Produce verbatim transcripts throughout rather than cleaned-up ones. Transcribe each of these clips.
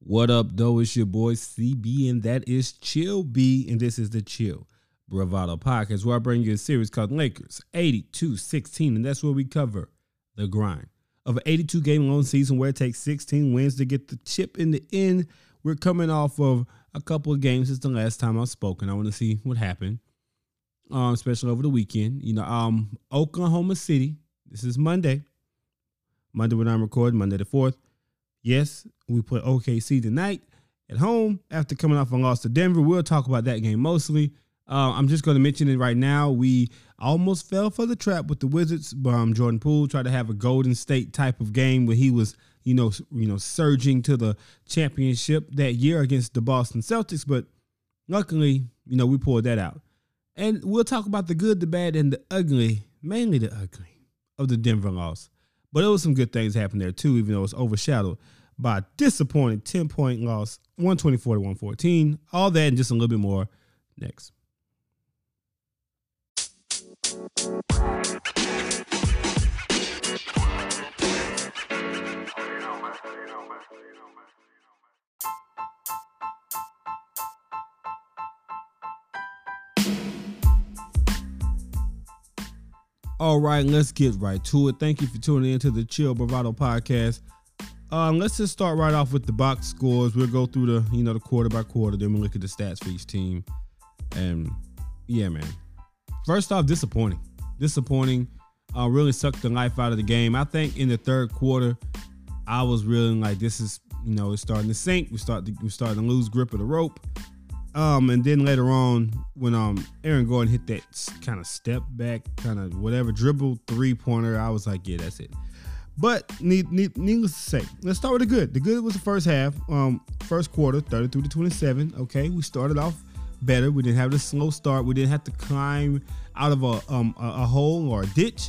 What up, though? It's your boy C B, and that is Chill B, and this is the Chill Bravado Podcast, where I bring you a series called Lakers eighty-two sixteen, and that's where we cover the grind of an eighty-two game long season where it takes sixteen wins to get the chip in the end. We're coming off of a couple of games since the last time I've spoken. I want to see what happened, um, especially over the weekend. You know, um, Oklahoma City. This is Monday. Monday when I'm recording, Monday the fourth. Yes, we play O K C tonight at home after coming off a loss to Denver. We'll talk about that game mostly. Uh, I'm just going to mention it right now. We almost fell for the trap with the Wizards. Um, Jordan Poole tried to have a Golden State type of game where he was, you know, you know, surging to the championship that year against the Boston Celtics. But luckily, you know, we pulled that out. And we'll talk about the good, the bad, and the ugly, mainly the ugly, of the Denver loss. But there was some good things happening there, too, even though it was overshadowed by a disappointing ten-point loss, one twenty-four to one fourteen. All that and just a little bit more next. All right, let's get right to it. Thank you for tuning in to the Chill Bravado Podcast. Um, let's just start right off with the box scores. We'll go through the, you know, the quarter by quarter. Then we'll look at the stats for each team. And yeah, man. First off, disappointing. Disappointing. Uh, really sucked the life out of the game. I think in the third quarter, I was really like, this is, you know, it's starting to sink. We start to, we're starting to lose grip of the rope. Um, and then later on, when um Aaron Gordon hit that kind of step back, kind of whatever dribble three pointer, I was like, yeah, that's it. But need, need, needless to say, let's start with the good. The good was the first half, um, first quarter, thirty-three to twenty-seven. Okay, we started off better. We didn't have the slow start. We didn't have to climb out of a um a, a hole or a ditch.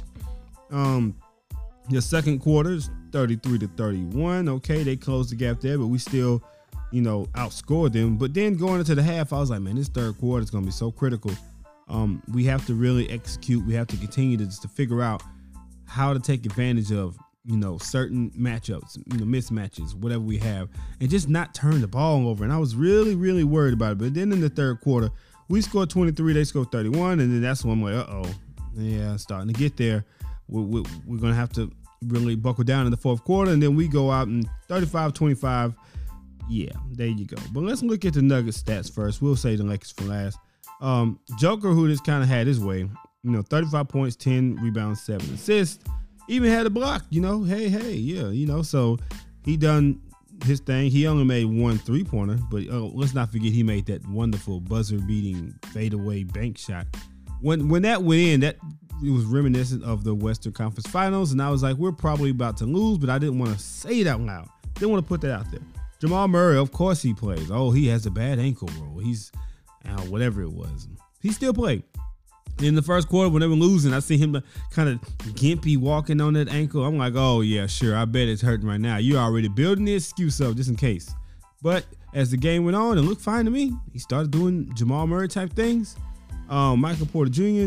Um, the second quarter is thirty-three to thirty-one. Okay, they closed the gap there, but we still, you know, outscored them. But then going into the half, I was like, man, this third quarter is going to be so critical. Um, we have to really execute. We have to continue to just to figure out how to take advantage of, you know, certain matchups, you know, mismatches, whatever we have, and just not turn the ball over. And I was really, really worried about it. But then in the third quarter, we scored twenty-three, they scored thirty-one, and then that's when I'm like, uh-oh, yeah, starting to get there. We're, we're, we're going to have to really buckle down in the fourth quarter, and then we go out and thirty-five twenty-five. Yeah, there you go. But let's look at the Nuggets stats first. We'll say the Lakers for last. Um, Joker, who just kind of had his way, you know, thirty-five points, ten rebounds, seven assists. Even had a block, you know. Hey, hey, yeah, you know. So he done his thing. He only made one three-pointer, but uh, let's not forget he made that wonderful buzzer-beating fadeaway bank shot. When when that went in, that it was reminiscent of the Western Conference Finals, and I was like, we're probably about to lose, but I didn't want to say it out loud. Didn't want to put that out there. Jamal Murray, of course he plays. Oh, he has a bad ankle roll. He's uh, whatever it was. He still played. In the first quarter, when they were losing, I see him kind of gimpy walking on that ankle. I'm like, oh, yeah, sure. I bet it's hurting right now. You're already building the excuse up just in case. But as the game went on, it looked fine to me. He started doing Jamal Murray type things. Um, Michael Porter Junior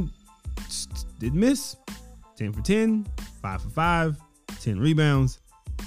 did miss. ten for ten, five for five, ten rebounds.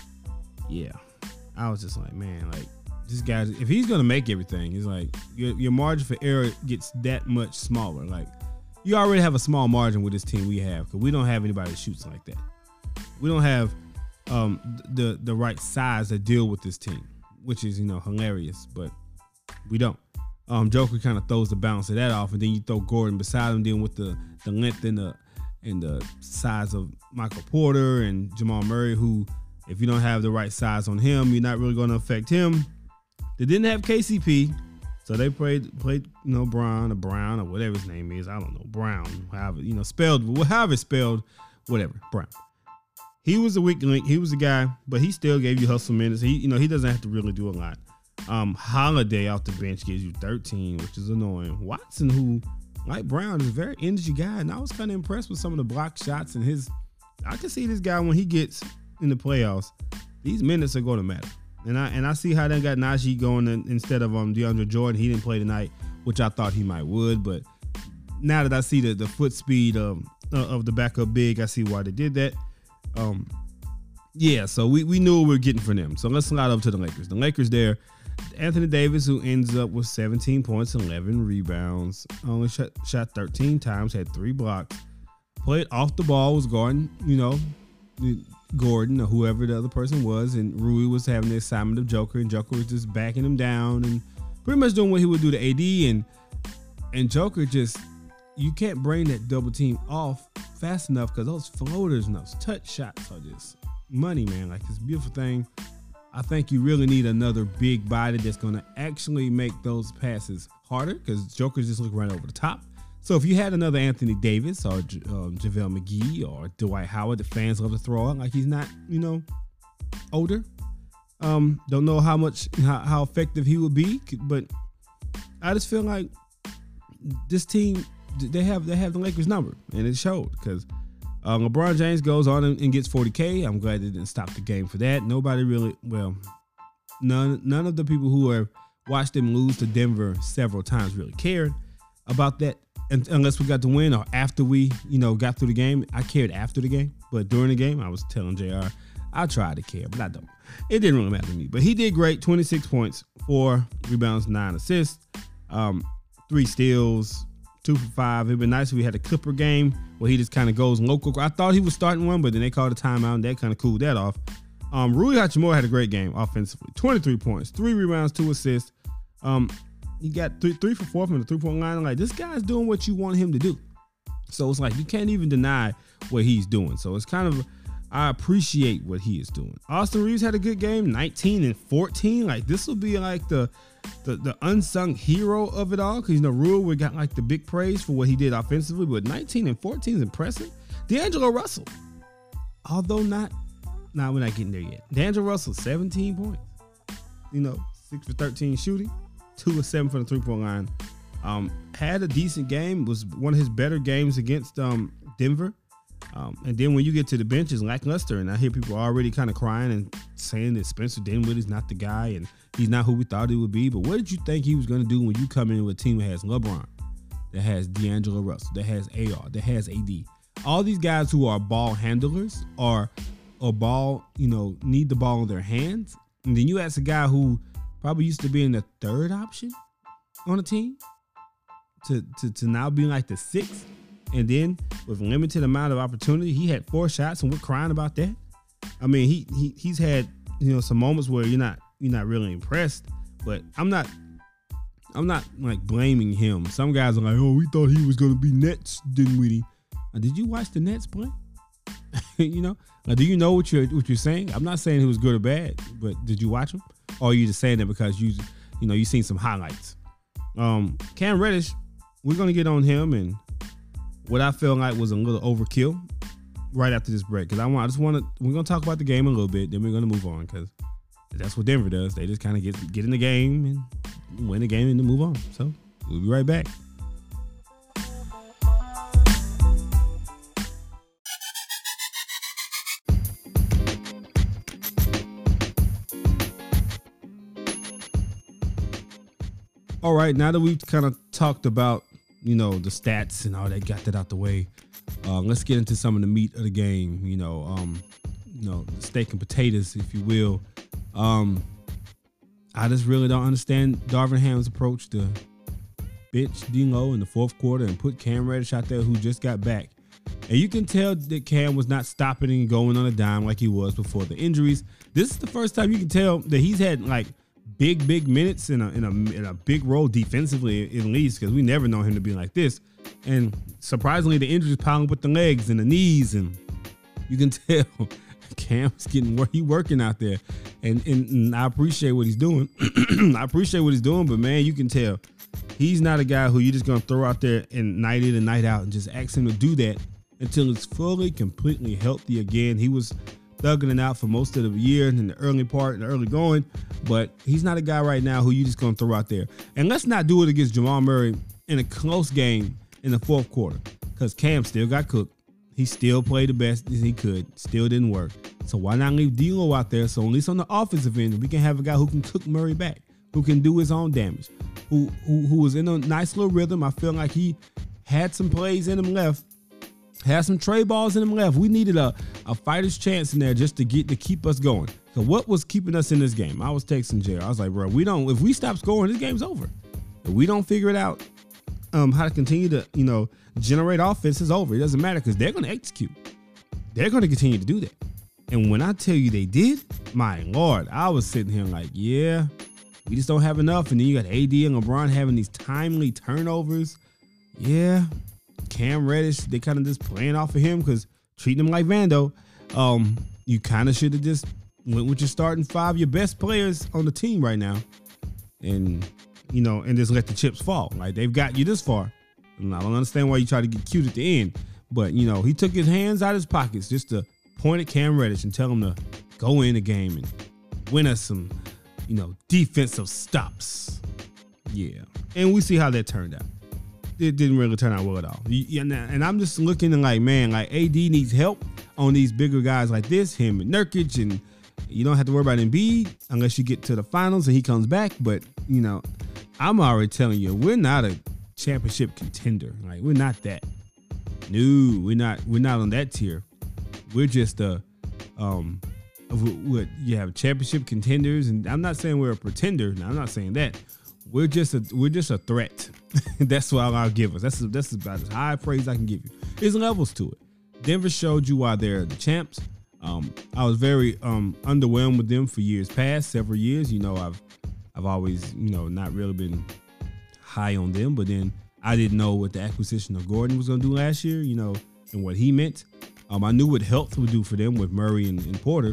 Yeah. I was just like, man, like this guy, if he's going to make everything, it's like your, your margin for error gets that much smaller. Like you already have a small margin with this team we have because we don't have anybody that shoots like that. We don't have um, the, the right size to deal with this team, which is, you know, hilarious, but we don't. Um, Joker kind of throws the bounce of that off, and then you throw Gordon beside him, then with the, the length and the, and the size of Michael Porter and Jamal Murray, who, if you don't have the right size on him, you're not really going to affect him. They didn't have K C P, so they played, played you know, Brown or Brown or whatever his name is. I don't know, Brown, however, you know, spelled, however it's spelled, whatever, Brown. He was a weak link. He was a guy, but he still gave you hustle minutes. He, you know, he doesn't have to really do a lot. Um, Holiday off the bench gives you thirteen, which is annoying. Watson, who, like Brown, is a very energy guy, and I was kind of impressed with some of the block shots and his. I can see this guy when he gets in the playoffs, these minutes are going to matter. And I and I see how they got Najee going in, instead of um DeAndre Jordan. He didn't play tonight, which I thought he might would. But now that I see the, the foot speed of, uh, of the backup big, I see why they did that. Um, Yeah, so we, we knew what we were getting from them. So let's slide over to the Lakers. The Lakers there, Anthony Davis, who ends up with seventeen points, eleven rebounds, only shot, shot thirteen times, had three blocks, played off the ball, was guarding, you know, Gordon or whoever the other person was, and Rui was having the assignment of Joker, and Joker was just backing him down and pretty much doing what he would do to A D, and and Joker just, you can't bring that double team off fast enough because those floaters and those touch shots are just money, man. Like, it's a beautiful thing. I think you really need another big body that's going to actually make those passes harder because Joker's just looking right over the top. So if you had another Anthony Davis or um, JaVale McGee or Dwight Howard, the fans love to throw out like he's not, you know, older. Um, don't know how much, how, how effective he would be, but I just feel like this team, they have they have the Lakers number, and it showed because uh, LeBron James goes on and, and gets forty K. I'm glad they didn't stop the game for that. Nobody really, well, none none of the people who have watched them lose to Denver several times really cared about that, and, unless we got the win or after we, you know, got through the game. I cared after the game, but during the game, I was telling J R, I tried to care, but I don't. It didn't really matter to me. But he did great, twenty-six points, four rebounds, nine assists, um, three steals, two for five. It'd been nice if we had a Clipper game where he just kind of goes local. I thought he was starting one, but then they called a timeout, and that kind of cooled that off. Um, Rui Hachimura had a great game offensively. twenty-three points, three rebounds, two assists. Um, he got three, three for four from the three-point line. Like, this guy's doing what you want him to do. So it's like you can't even deny what he's doing. So it's kind of, I appreciate what he is doing. Austin Reeves had a good game, nineteen and fourteen. Like, this will be like the the, the unsung hero of it all, because, you know, Rui, we got like the big praise for what he did offensively, but nineteen and fourteen is impressive. D'Angelo Russell, although not, nah, we're not getting there yet. D'Angelo Russell, seventeen points. You know, six for thirteen shooting, two for seven from the three-point line. Um, had a decent game, was one of his better games against um, Denver. Um, and then when you get to the bench, it's lackluster, and I hear people already kind of crying and saying that Spencer Dinwiddie's not the guy and he's not who we thought he would be. But what did you think he was going to do when you come in with a team that has LeBron, that has D'Angelo Russell, that has A R, that has A D? All these guys who are ball handlers or or ball, you know, need the ball in their hands. And then you ask a guy who probably used to be in the third option on a team to, to, to now be like the sixth. And then with limited amount of opportunity, he had four shots, and we're crying about that. I mean, he he he's had, you know, some moments where you're not you're not really impressed. But I'm not I'm not like blaming him. Some guys are like, oh, we thought he was gonna be Nets, didn't we? Uh, did you watch the Nets play? You know, now, do you know what you're what you're saying? I'm not saying he was good or bad, but did you watch him, or are you just saying that because you you know you seen some highlights? Um, Cam Reddish, we're gonna get on him and what I feel like was a little overkill right after this break, because I want I just want to we're gonna talk about the game a little bit, then we're gonna move on, because that's what Denver does. They just kind of get get in the game and win the game and then move on. So we'll be right back. All right, now that we've kind of talked about, you know, the stats and all that, got that out the way, uh, let's get into some of the meat of the game, you know, um, you know, the steak and potatoes, if you will. Um, I just really don't understand Darvin Ham's approach to bench D'Lo in the fourth quarter and put Cam Reddish out there, who just got back. And you can tell that Cam was not stopping and going on a dime like he was before the injuries. This is the first time you can tell that he's had like big, big minutes in a in a in a big role defensively, at least, because we never know him to be like this. And surprisingly, the injuries piling up with the legs and the knees, and you can tell Cam's getting work. He working out there, and, and and I appreciate what he's doing. I appreciate what he's doing, but man, you can tell he's not a guy who you're just gonna throw out there and night in and night out and just ask him to do that until he's fully, completely healthy again. He was thugging it out for most of the year in the early part and the early going, but he's not a guy right now who you just gonna throw out there. And let's not do it against Jamal Murray in a close game in the fourth quarter, because Cam still got cooked. He still played the best as he could, still didn't work. So why not leave D'Lo out there, so at least on the offensive end we can have a guy who can cook Murray back, who can do his own damage, who who who was in a nice little rhythm. I feel like he had some plays in him left, Had some trade balls in them left. We needed a, a fighter's chance in there just to get to keep us going. So what was keeping us in this game? I was texting J R. I was like, bro, we don't. If we stop scoring, this game's over. If we don't figure it out, um, how to continue to you know generate offense, is over. It doesn't matter because they're going to execute. They're going to continue to do that. And when I tell you they did, my Lord, I was sitting here like, yeah, we just don't have enough. And then you got A D and LeBron having these timely turnovers. Yeah. Cam Reddish, they kind of just playing off of him because treating him like Vando. Um, you kind of should have just went with your starting five, your best players on the team right now, and you know, and just let the chips fall. Like they've got you this far, and I don't understand why you try to get cute at the end. But you know, he took his hands out of his pockets just to point at Cam Reddish and tell him to go in the game and win us some, you know, defensive stops. Yeah, and we see how that turned out. It didn't really turn out well at all. And I'm just looking and like, man, like A D needs help on these bigger guys like this, him and Nurkic, and you don't have to worry about Embiid unless you get to the finals and he comes back. But, you know, I'm already telling you, we're not a championship contender. Like, we're not that. No, we're not. We're not on that tier. We're just a, um, what you have championship contenders, and I'm not saying we're a pretender. Now, I'm not saying that. We're just a we're just a threat. That's what I'll give us. That's that's about as high praise I can give you. There's levels to it. Denver showed you why they're the champs. Um, I was very um, underwhelmed with them for years past, several years. You know, I've I've always you know not really been high on them, but then I didn't know what the acquisition of Gordon was going to do last year. You know, and what he meant. Um, I knew what health would do for them with Murray and, and Porter.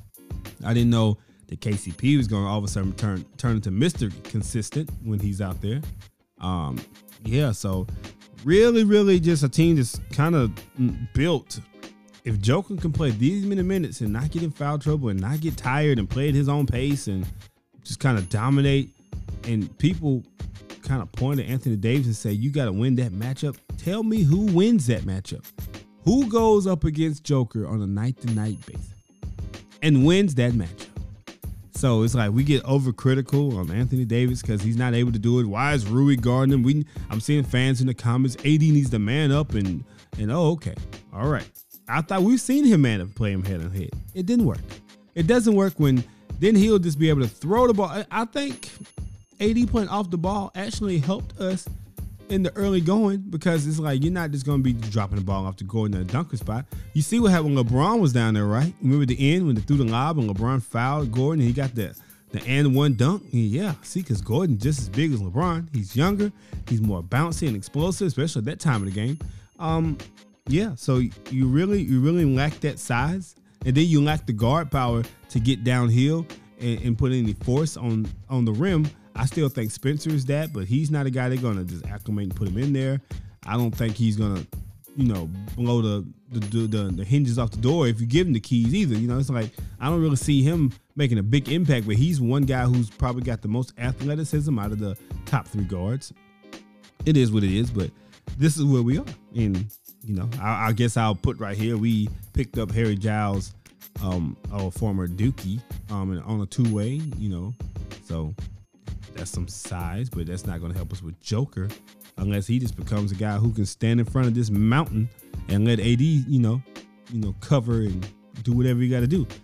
I didn't know that K C P was going to all of a sudden turn turn into Mister Consistent when he's out there. Um, yeah, so really, really just a team that's kind of built. If Joker can play these many minutes and not get in foul trouble and not get tired and play at his own pace and just kind of dominate, and people kind of point at Anthony Davis and say, you got to win that matchup. Tell me who wins that matchup. Who goes up against Joker on a night-to-night basis and wins that matchup? So it's like we get overcritical on Anthony Davis because he's not able to do it. Why is Rui guarding him? We, I'm seeing fans in the comments, A D needs to man up and, and oh, okay. All right. I thought we've seen him man up, play him head on head. It didn't work. It doesn't work when then he'll just be able to throw the ball. I, I think A D playing off the ball actually helped us in the early going because it's like you're not just going to be dropping the ball off to go in the dunker spot. You see what happened when LeBron was down there, right? Remember the end when they threw the lob and LeBron fouled Gordon and he got the, the and one dunk? Yeah, see, because Gordon just as big as LeBron. He's younger. He's more bouncy and explosive, especially at that time of the game. Um, yeah, so you really, you really lack that size. And then you lack the guard power to get downhill and, and put any force on, on the rim. I still think Spencer is that, but he's not a guy they're going to just acclimate and put him in there. I don't think he's going to, you know, blow the the, the the hinges off the door if you give him the keys either. You know, it's like I don't really see him making a big impact, but he's one guy who's probably got the most athleticism out of the top three guards. It is what it is, but this is where we are. And, you know, I, I guess I'll put right here, we picked up Harry Giles, um, our former Dookie, um, on a two-way, you know, so that's some size, but that's not going to help us with Joker unless he just becomes a guy who can stand in front of this mountain and let A D, you know, you know, cover and do whatever you got to do.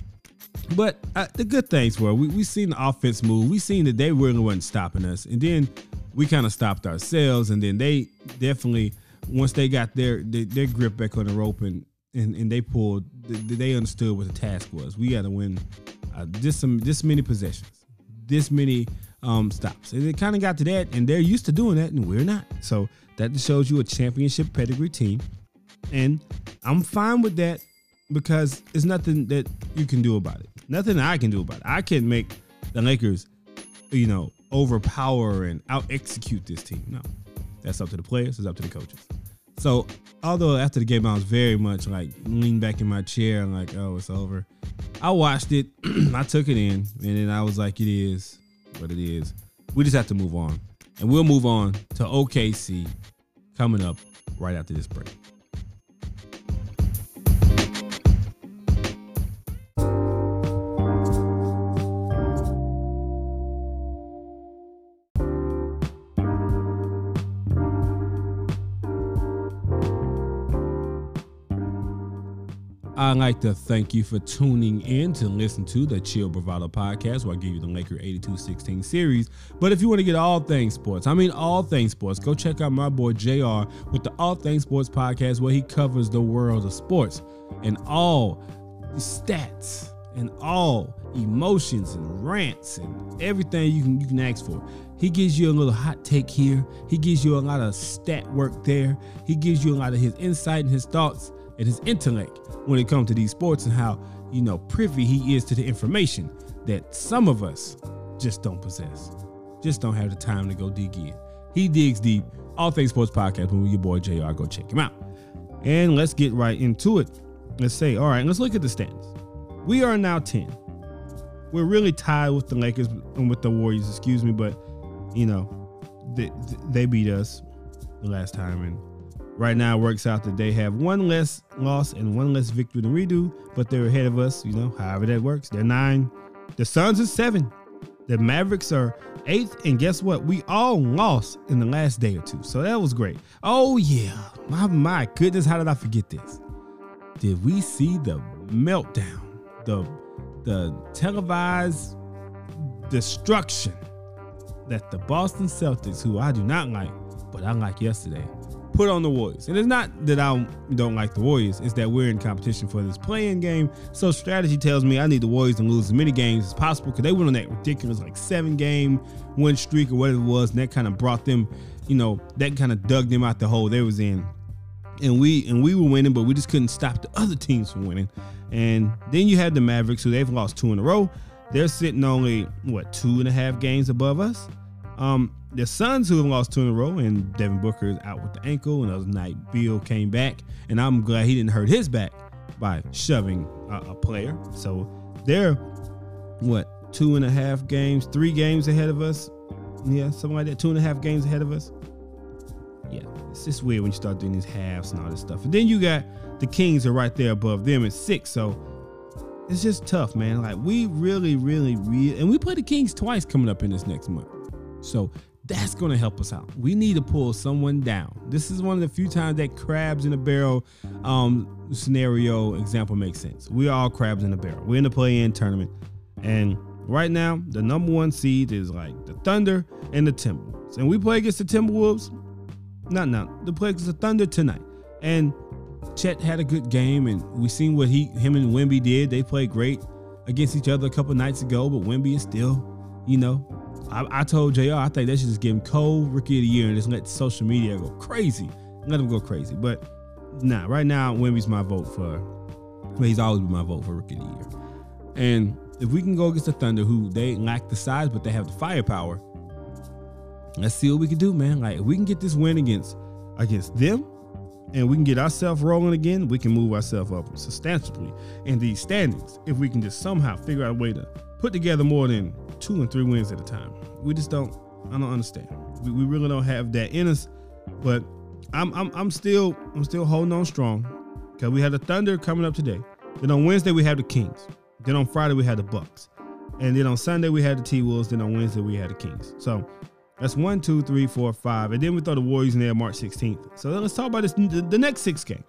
But uh, the good things were we we seen the offense move. We seen that they really wasn't stopping us, and then we kind of stopped ourselves. And then they definitely, once they got their their, their grip back on the rope and and, and they pulled, they understood what the task was. We got to win uh, just some this many possessions, this many. Um, stops. And it kind of got to that, and they're used to doing that, and we're not. So that just shows you a championship pedigree team. And I'm fine with that because there's nothing that you can do about it. Nothing I can do about it. I can't make the Lakers, you know, overpower and out-execute this team. No. That's up to the players. It's up to the coaches. So although after the game I was very much like leaned back in my chair and like, oh, it's over. I watched it. I took it in, and then I was like, it is what it is. We just have to move on, and we'll move on to O K C coming up right after this break. I'd like to thank you for tuning in to listen to the Chill Bravado podcast, where I give you the Laker eighty-two sixteen series. But if you want to get all things sports, I mean all things sports, go check out my boy J R with the All Things Sports podcast, where he covers the world of sports and all stats and all emotions and rants and everything you can you can ask for. He gives you a little hot take here. He gives you a lot of stat work there. He gives you a lot of his insight and his thoughts and his intellect when it comes to these sports, and how, you know, privy he is to the information that some of us just don't possess, just don't have the time to go dig in. He digs deep. All Things Sports podcast with your boy J R. Go check him out. And let's get right into it. Let's say, all right, let's look at the stats. We are now ten. We're really tied with the Lakers and with the Warriors, excuse me, but, you know, they, they beat us the last time, and right now it works out that they have one less loss and one less victory than we do, but they're ahead of us, you know, however that works. They're nine. The Suns are seven. The Mavericks are eighth. And guess what? We all lost in the last day or two. So that was great. Oh, yeah. My, my goodness, how did I forget this? Did we see the meltdown, the, the televised destruction that the Boston Celtics, who I do not like, but I like yesterday, put on the Warriors? And it's not that I don't like the Warriors, it's that we're in competition for this play-in game. So strategy tells me I need the Warriors to lose as many games as possible, because they went on that ridiculous like seven game win streak or whatever it was, and that kind of brought them, you know, that kind of dug them out the hole they was in. And we and we were winning, but we just couldn't stop the other teams from winning. And then you had the Mavericks, who they've lost two in a row. They're sitting only, what, two and a half games above us. Um, the Suns, who have lost two in a row, and Devin Booker is out with the ankle, and the other night Beal came back, and I'm glad he didn't hurt his back by shoving a, a player. So they're, what, two and a half games, three games ahead of us. Yeah, something like that, two and a half games ahead of us. Yeah, it's just weird when you start doing these halves and all this stuff. And then you got the Kings are right there above them at six, so it's just tough, man. Like, we really, really, really, and we play the Kings twice coming up in this next month. So that's going to help us out. We need to pull someone down. This is one of the few times that crabs in a barrel um, scenario example makes sense. We are all crabs in a barrel. We're in the play-in tournament. And right now, the number one seed is like the Thunder and the Timberwolves. And we play against the Timberwolves. Not now. The play against the Thunder tonight. And Chet had a good game, and we seen what he, him and Wemby did. They played great against each other a couple nights ago, but Wemby is still, you know, I, I told J R, I think they should just give him Cole Rookie of the Year and just let social media go crazy. Let him go crazy. But nah, right now, Wemby's my vote for, well, he's always been my vote for Rookie of the Year. And if we can go against the Thunder, who they lack the size, but they have the firepower, let's see what we can do, man. Like, if we can get this win against against them, and we can get ourselves rolling again, we can move ourselves up substantially in these standings. If we can just somehow figure out a way to put together more than two and three wins at a time. We just don't, I don't understand. We, we really don't have that in us, but I'm I'm I'm still I'm still holding on strong, because we had the Thunder coming up today. Then on Wednesday we have the Kings. Then on Friday we had the Bucks. And then on Sunday we had the T-Wolves. Then on Wednesday we had the Kings. So that's one, two, three, four, five. And then we throw the Warriors in there March sixteenth. So let's talk about this, the, the next six games.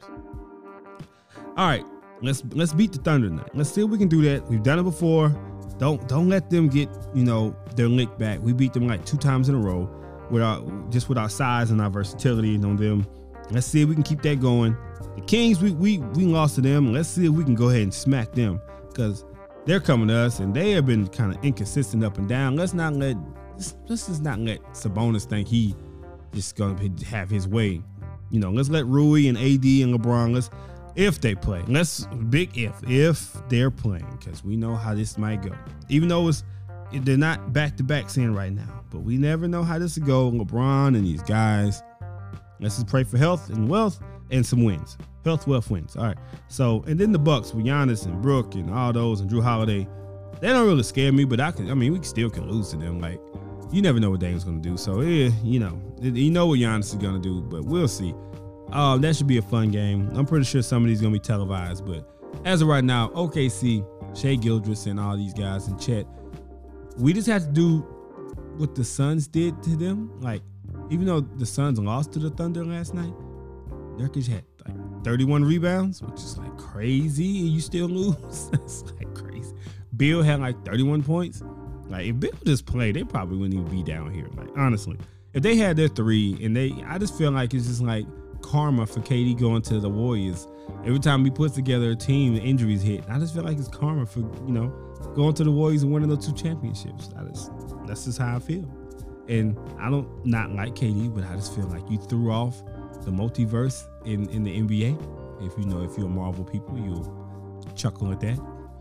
All right, let's let's beat the Thunder tonight. Let's see if we can do that. We've done it before. Don't don't let them get, you know, their lick back. We beat them like two times in a row with our, just with our size and our versatility on them. Let's see if we can keep that going. The Kings, we we we lost to them. Let's see if we can go ahead and smack them, because they're coming to us and they have been kind of inconsistent up and down. Let's not let let's, let's just not let Sabonis think he just gonna have his way. You know, let's let Rui and A D and LeBron, let's, if they play, let's, big if, if they're playing, because we know how this might go. Even though it's, they're not back-to-back seeing right now, but we never know how this will go. LeBron and these guys, let's just pray for health and wealth and some wins. Health, wealth, wins. All right. So, and then the Bucks with Giannis and Brook and all those and Drew Holiday, they don't really scare me, but I can, I mean, we still can lose to them. Like, you never know what Dame's going to do. So, yeah, you know, you know what Giannis is going to do, but we'll see. Um, that should be a fun game. I'm pretty sure some of these are going to be televised, but as of right now, O K C, Shai Gilgeous and all these guys and Chet, we just have to do what the Suns did to them. Like, even though the Suns lost to the Thunder last night, Nurkic had like thirty-one rebounds, which is like crazy, and you still lose. That's like crazy. Bill had like thirty-one points. Like if Bill just played, they probably wouldn't even be down here. Like honestly, if they had their three, and they, I just feel like it's just like karma for K D going to the Warriors. Every time he puts together a team, the injuries hit. I just feel like it's karma for, you know, going to the Warriors and winning those two championships. I just, that's just how I feel. And I don't not like K D, but I just feel like you threw off the multiverse in, in the N B A. If you know, if you're a Marvel people, you'll chuckle at that.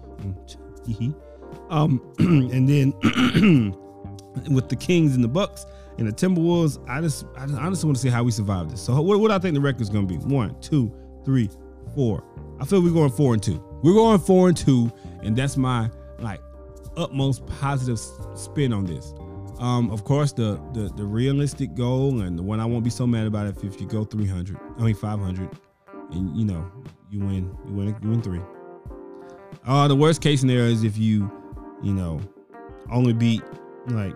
um, and then with the Kings and the Bucks and the Timberwolves, I just, I just honestly want to see how we survive this. So what, what I think the record's going to be? One, two, three, four. I feel we're going four and two. We're going four and two, and that's my like utmost positive spin on this. Um, of course, the, the the realistic goal and the one I won't be so mad about it if you go three hundred. I mean five hundred, and you know you win, you win, you win three. Uh, the worst case scenario is if you, you know, only beat like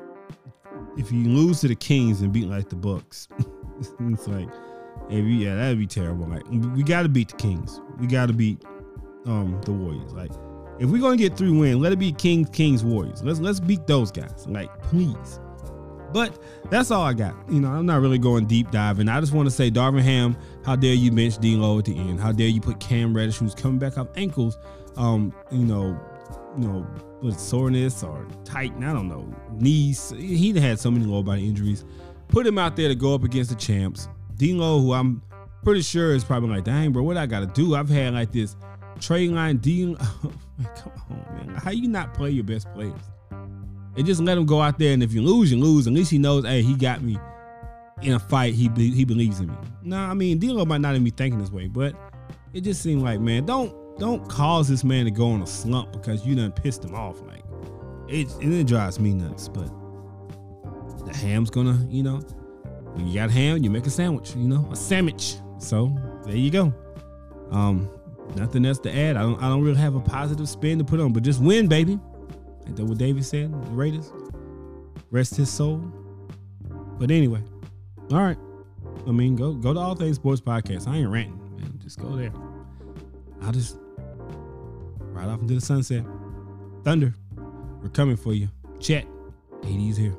if you lose to the Kings and beat like the Bucks. It's like, hey, yeah, that'd be terrible. Like we got to beat the Kings. We got to beat um the Warriors. Like if we're gonna get three wins, let it be Kings, Kings, Warriors. Let's let's beat those guys. Like please. But that's all I got. You know, I'm not really going deep diving. I just want to say, Darvin Ham, how dare you bench D'Lo at the end? How dare you put Cam Reddish, who's coming back off ankles, um, you know, you know, with soreness or tighten, I don't know, knees. He had so many lower body injuries. Put him out there to go up against the champs. D'Lo, who I'm pretty sure is probably like, dang, bro, what I got to do? I've had like this trade line D'Lo. Oh, come on, man. How you not play your best players? And just let him go out there, and if you lose, you lose. At least he knows, hey, he got me in a fight. He he believes in me. Nah, I mean, D'Lo might not even be thinking this way, but it just seemed like, man, don't don't cause this man to go on a slump because you done pissed him off. Like it, and it drives me nuts. But the Ham's gonna, you know, when you got ham, you make a sandwich. You know, a sandwich. So there you go. Um, nothing else to add. I don't I don't really have a positive spin to put on, but just win, baby. Ain't that what David said? The Raiders, rest his soul. But anyway, all right. I mean, go go to All Things Sports Podcast. I ain't ranting, man. Just go there. I'll just ride off into the sunset. Thunder, we're coming for you. Chet, A D's here,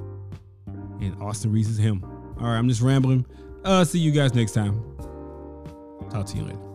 and Austin Reese is him. All right, I'm just rambling. Uh, see you guys next time. Talk to you later.